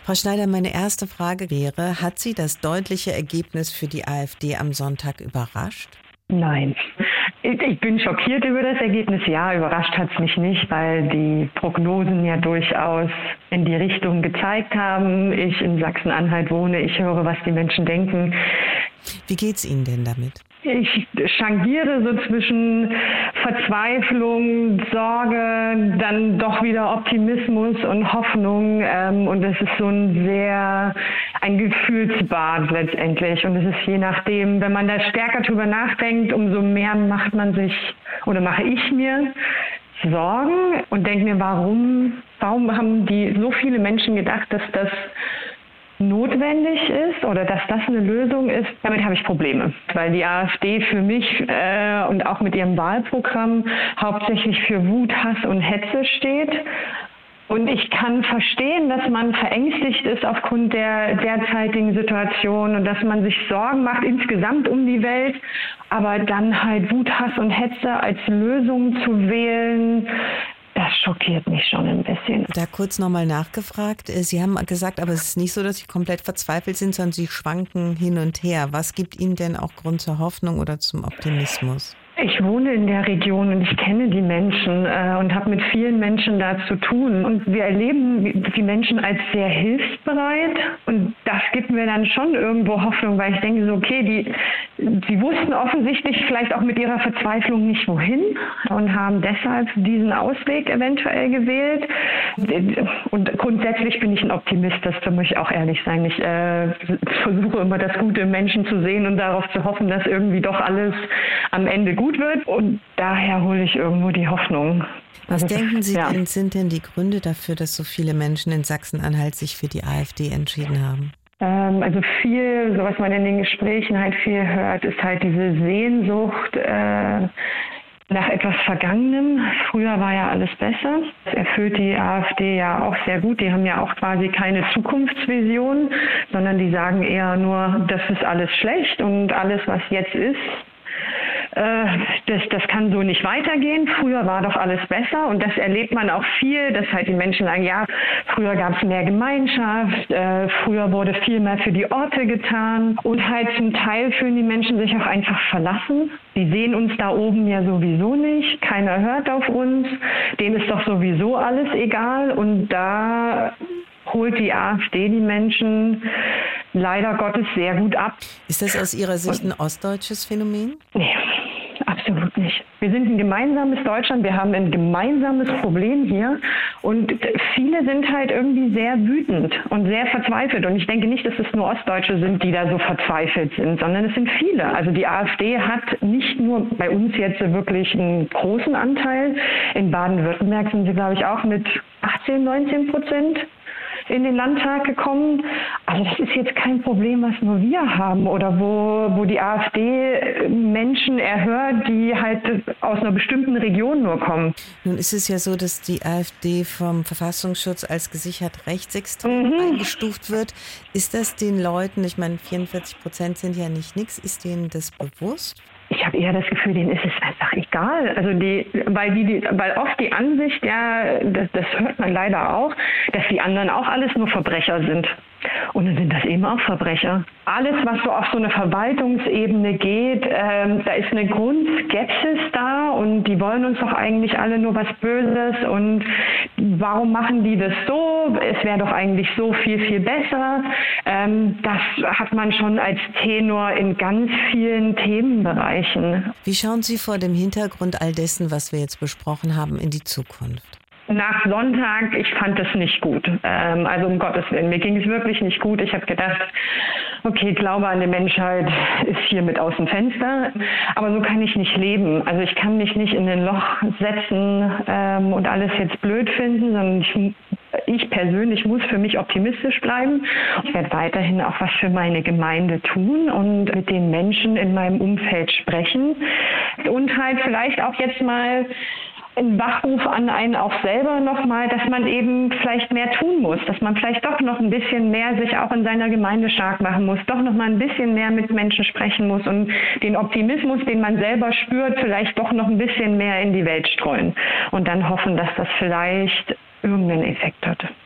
Frau Schneider, meine erste Frage wäre, hat Sie das deutliche Ergebnis für die AfD am Sonntag überrascht? Nein. Ich bin schockiert über das Ergebnis. Ja, überrascht hat es mich nicht, weil die Prognosen ja durchaus in die Richtung gezeigt haben. Ich in Sachsen-Anhalt wohne, ich höre, was die Menschen denken. Wie geht's Ihnen denn damit? Ich changiere so zwischen Verzweiflung, Sorge, dann doch wieder Optimismus und Hoffnung. Und es ist so ein Gefühlsbad letztendlich. Und es ist je nachdem, wenn man da stärker drüber nachdenkt, umso mehr mache ich mir Sorgen und denke mir, warum haben die so viele Menschen gedacht, dass das notwendig ist oder dass das eine Lösung ist, damit habe ich Probleme. Weil die AfD für mich und auch mit ihrem Wahlprogramm hauptsächlich für Wut, Hass und Hetze steht. Und ich kann verstehen, dass man verängstigt ist aufgrund der derzeitigen Situation und dass man sich Sorgen macht insgesamt um die Welt. Aber dann halt Wut, Hass und Hetze als Lösung zu wählen, das schockiert mich schon ein bisschen. Da kurz nochmal nachgefragt. Sie haben gesagt, aber es ist nicht so, dass Sie komplett verzweifelt sind, sondern Sie schwanken hin und her. Was gibt Ihnen denn auch Grund zur Hoffnung oder zum Optimismus? Ich wohne in der Region und ich kenne die Menschen und habe mit vielen Menschen da zu tun. Und wir erleben die Menschen als sehr hilfsbereit. Und das gibt mir dann schon irgendwo Hoffnung, weil ich denke so, okay, sie wussten offensichtlich vielleicht auch mit ihrer Verzweiflung nicht wohin und haben deshalb diesen Ausweg eventuell gewählt. Und grundsätzlich bin ich ein Optimist, das muss ich auch ehrlich sein. Ich versuche immer das Gute im Menschen zu sehen und darauf zu hoffen, dass irgendwie doch alles am Ende gut wird. Und daher hole ich irgendwo die Hoffnung. Was denken Sie denn, sind denn die Gründe dafür, dass so viele Menschen in Sachsen-Anhalt sich für die AfD entschieden haben? Also viel, so was man in den Gesprächen halt viel hört, ist halt diese Sehnsucht nach etwas Vergangenem. Früher war ja alles besser. Das erfüllt die AfD ja auch sehr gut. Die haben ja auch quasi keine Zukunftsvision, sondern die sagen eher nur, das ist alles schlecht und alles, was jetzt ist, das kann so nicht weitergehen. Früher war doch alles besser und das erlebt man auch viel, dass halt die Menschen sagen, ja, früher gab es mehr Gemeinschaft, früher wurde viel mehr für die Orte getan und halt zum Teil fühlen die Menschen sich auch einfach verlassen. Die sehen uns da oben ja sowieso nicht, keiner hört auf uns, denen ist doch sowieso alles egal und da holt die AfD die Menschen leider Gottes sehr gut ab. Ist das aus Ihrer Sicht ein ostdeutsches Phänomen? Nee, absolut nicht. Wir sind ein gemeinsames Deutschland, wir haben ein gemeinsames Problem hier und viele sind halt irgendwie sehr wütend und sehr verzweifelt und ich denke nicht, dass es nur Ostdeutsche sind, die da so verzweifelt sind, sondern es sind viele. Also die AfD hat nicht nur bei uns jetzt wirklich einen großen Anteil, in Baden-Württemberg sind sie, glaube ich, auch mit 18-19% in den Landtag gekommen. Also das ist jetzt kein Problem, was nur wir haben oder wo die AfD Menschen erhört, die halt aus einer bestimmten Region nur kommen. Nun ist es ja so, dass die AfD vom Verfassungsschutz als gesichert rechtsextrem eingestuft wird. Ist das den Leuten, ich meine 44% sind ja nicht nix, ist denen das bewusst? Ich habe eher das Gefühl, denen ist es einfach egal. Also weil oft die Ansicht, ja, das hört man leider auch, dass die anderen auch alles nur Verbrecher sind. Und dann sind das eben auch Verbrecher. Alles, was so auf so eine Verwaltungsebene geht, da ist eine Grundskepsis da und die wollen uns doch eigentlich alle nur was Böses und warum machen die das so? Es wäre doch eigentlich so viel, viel besser. Das hat man schon als Tenor in ganz vielen Themenbereichen. Wie schauen Sie vor dem Hintergrund all dessen, was wir jetzt besprochen haben, in die Zukunft? Nach Sonntag, ich fand das nicht gut. Also um Gottes Willen, mir ging es wirklich nicht gut. Ich habe gedacht, okay, Glaube an die Menschheit ist hiermit aus dem Fenster. Aber so kann ich nicht leben. Also ich kann mich nicht in ein Loch setzen und alles jetzt blöd finden, sondern ich persönlich muss für mich optimistisch bleiben. Ich werde weiterhin auch was für meine Gemeinde tun und mit den Menschen in meinem Umfeld sprechen. Und halt vielleicht auch jetzt mal ein Wachruf an einen auch selber nochmal, dass man eben vielleicht mehr tun muss, dass man vielleicht doch noch ein bisschen mehr sich auch in seiner Gemeinde stark machen muss, doch noch mal ein bisschen mehr mit Menschen sprechen muss und den Optimismus, den man selber spürt, vielleicht doch noch ein bisschen mehr in die Welt streuen und dann hoffen, dass das vielleicht irgendeinen Effekt hat.